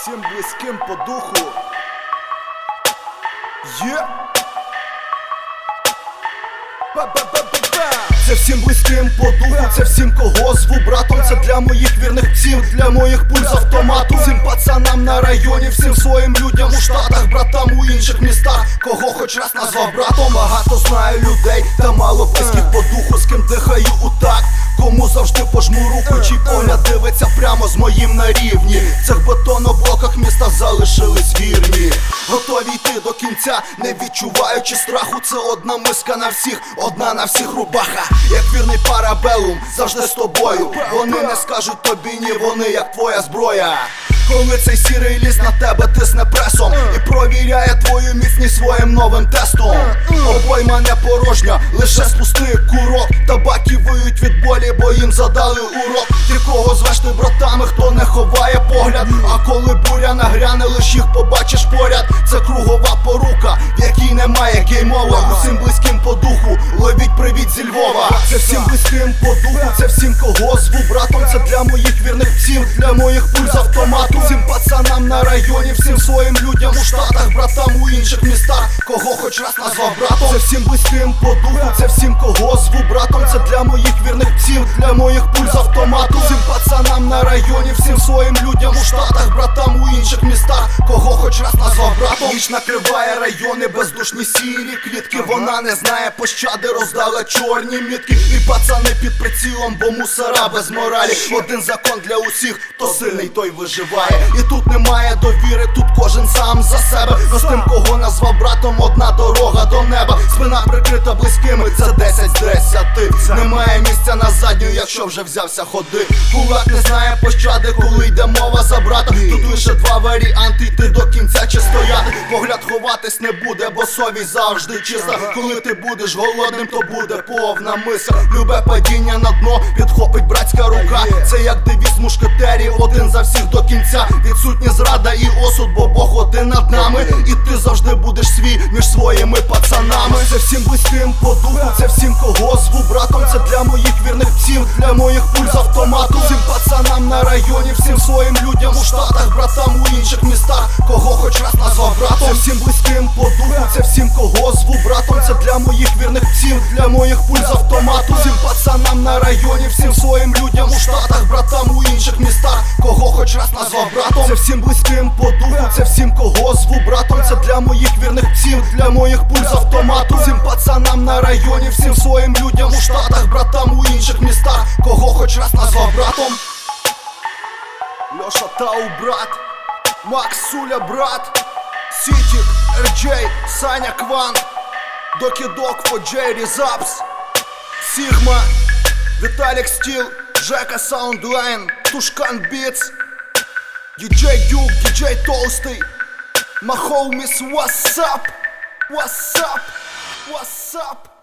всім близьким по духу. Це всім близьким по духу, це всім кого зву братом. Це для моїх вірних псів, для моїх пуль з автомату. Всім пацанам на районі, всім своїм людям у штатах, братам у інших містах, кого хоч раз назвав братом. Багато знаю людей, та мало близьких по духу, з ким дихаю у такт, кому завжди пожму руку, чий погляд дивиться прямо з моїм на рівні. В цих бетоноблоках міста залишились вірні, готові йти до кінця, не відчуваючи страху. Це одна миска на всіх, одна на всіх рубаха. Як вірний парабелум, завжди з тобою. Вони не скажуть тобі ні, вони як твоя зброя. Коли цей сірий ліс на тебе тисне пресом і провіряє твою міцність своїм новим тестом. Обойма не порожня, лише спустий курок. Табаки виють від болі, бо їм задали урок. Ти кого звеш ти братами, хто не ховає погляд. А коли буря нагряне, лиш їх побачиш поряд. Це кругова порука, в якій немає геймова. Усім близьким по духу, ловіть привіт зі Львова. Це всім близьким по духу, це всім кого зву братом. Це для моїх вірних псів, для моїх пуль з автомату. Всім пацанам на районі, всім своїм людям у штатах, братам у інших містах, кого хоч раз назвав братом. Це всім близьким по духу, це всім кого зву братом. Це для моїх вірних псів, для моїх пуль з автомату. Всім пацанам на районі, всім своїм людям у штатах, братам у інших містах, кого хоч раз назвав братом. Ніч накриває райони, бездушні сірі клітки. Вона не знає пощади, роздала чорні мітки. І пацани під прицілом, бо мусора без моралі. Один закон для усіх, хто сильний, той виживає. І тут немає довіри, тут кожен сам за себе. Но з тим, кого назвав братом, одна дорога до неба. Спина прикрита близькими, це 10 з 10. Немає місця на задню, якщо вже взявся ходи. Кулак не знає пощади, коли йде мова за брата. Тут лише два варіанти, йти до кінця чи стояти. Погляд ховатись не буде, бо совість завжди чиста. Коли ти будеш голодним, то буде повна миска. Любе падіння на дно, підхопить братська рука. Це як девіз мушкетерів, один за всіх до кінця. Відсутня зрада і осуд, бо Бог один над нами. І ти завжди будеш свій між своїми пацанами. Це всім близьким по духу, це всім кого зву братом. Це для моїх вірних псів, для моїх пуль з автомату. Всім пацанам на районі, всім своїм людям у штатах, братам у інших містах, кого хоч раз назвав братом. Це всім близьким по духу, це всім кого зву братом. Це для моїх вірних псів, для моїх пуль з автомату. Всім пацанам на районі, всім своїм людям у штатах, братам у інших містах, кого хоч раз назвав братом. Це всім близьким по духу, це всім кого зву братом. Це для моїх вірних псів, для моїх пуль з автомату. Всім пацанам на районі, всім своїм людям у штатах, братам у інших містах, кого хоч раз назвав братом. Льоша Тау, брат, Макс Суля, брат, Сітік, RJ, Саня Квант, Докідок, Фоджей, Різапс, Сігма, Віталік Стіл, Жека Саундлайн, Тушкан Біц, Діджей Дюк, Діджей Толстий, My homies, what's up? What's up? What's up?